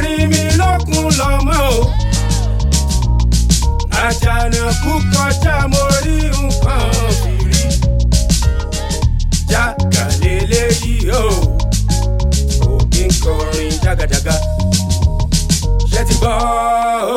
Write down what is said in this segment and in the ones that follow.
Erin mi lókun lọ́mọ o. Àjànàkú kọjá mo rí nǹkan fìrí. Jákàlélé yìí o. Òkè ń kọrin jágàjágá. Ṣé ti gbọ́ o?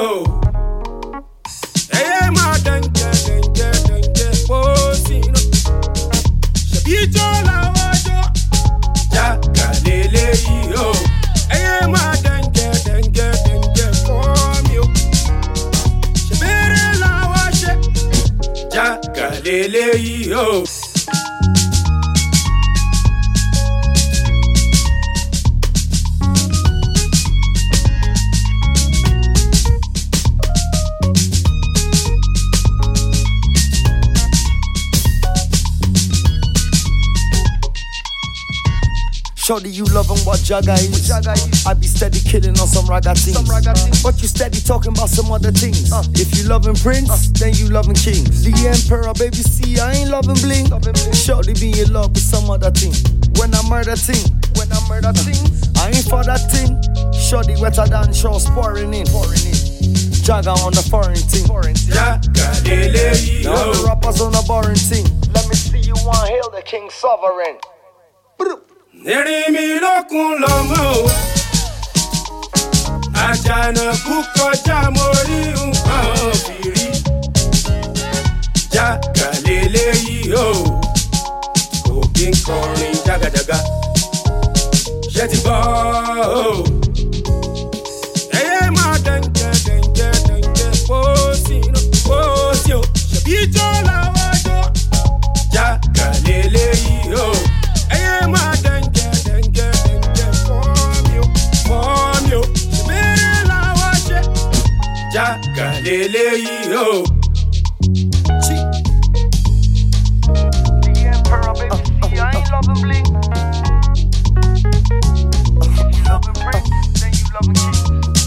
Ẹyẹ máa dẹ̀ǹgẹ̀ kó sínú. Ṣèbí ijó làwọn jó. Jákàlélé yìí o. Ẹyẹ máa dẹ̀ǹgẹ̀ kó mi o. Ṣèbéré làwọn ṣe. Jákàlélé yìí o. Shorty, you loving what Jaga is. I be steady killing on some raga things. But you steady talking about some other things. If you loving Prince, then you loving Kings. The Emperor, baby, see, I ain't loving bling. Shorty be in love with some other thing. When I murder thing, I ain't for that thing. Shorty wetter than show pouring in. Jaga on the foreign thing. Now the rappers on the boring thing. Let me see you want hail the King Sovereign. Erin mi lókun lọ́mọ o. Àjànàkú kọjá mo rí nǹkan fìrí. Jákàlélé yìí o. Òkè ń kọrin jágàjágá. Ṣé ti gbọ́ o? Ẹyẹ máa dẹ̀ǹgẹ̀ kó sínú o. Ṣèbí ijó làwọn jó. Jákàlélé yìí o. Ẹyẹ máa dẹ̀ǹgẹ̀ fọ́ mi o. Ṣèbéré làwọn ṣe. Jákàlélé yìí o. The Emperor, baby, see, I ain't loving bling. If you loving Prince, then you loving King.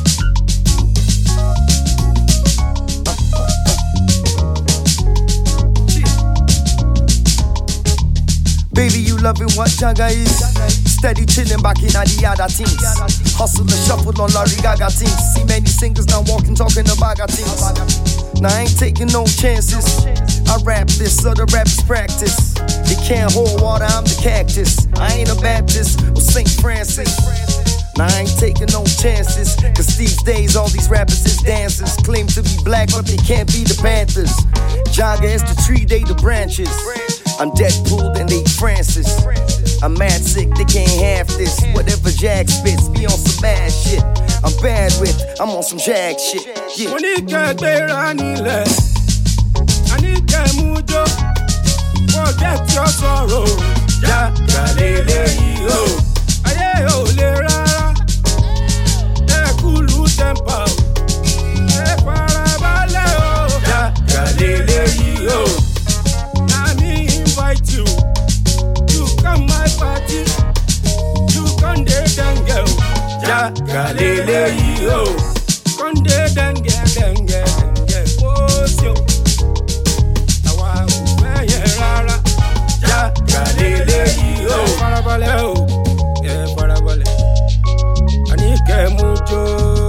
Baby, you loving what Jaga is. Steady chilling back in the other teams. Hustle the shuffle on Larry Gaga teams. See many singers now walking, talking about things. Now I ain't taking no chances. I rap this, so the rappers practice. They can't hold water, I'm the cactus. I ain't a Baptist or St. Francis. Now I ain't taking no chances. Cause these days all these rappers is dancers. Claim to be black, but they can't be the Panthers. Jaga is the tree, they the branches. I'm Deadpool, then they Francis. I'm mad sick, they can't have this. Whatever Jag spits, be on some mad shit. I'm bad with, I'm on some Jag shit. Yeah. Mo ní kẹ́ gbéra nílẹ̀, a ní kẹ́ mú jó, forget your sorrow. Jákàlélé yìí o. Ayé ò lè rárá, ẹ kúlù tẹ́ḿpà o. Ẹ farabalẹ̀ o. Jákàlélé yìí o. Na me invite you, you come my party, you come dey denge o. Jákàlélé yìí o. Come dey denge kóòsì o. Àwa ò fẹ́ yẹn rárá. Jákàlélé yìí o. Ẹ farabalẹ̀ o, ẹ farabalẹ̀. Àní kẹ́ mú jó,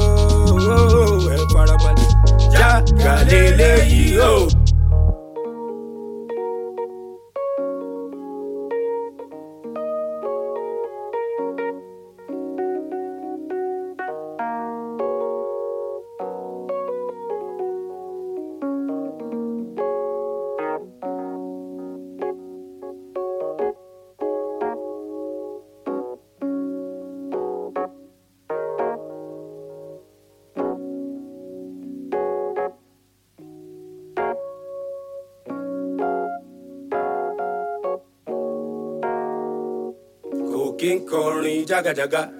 ẹ farabalẹ̀. Jákàlélé yìí o. Òkè ń kọrin jágàjágá.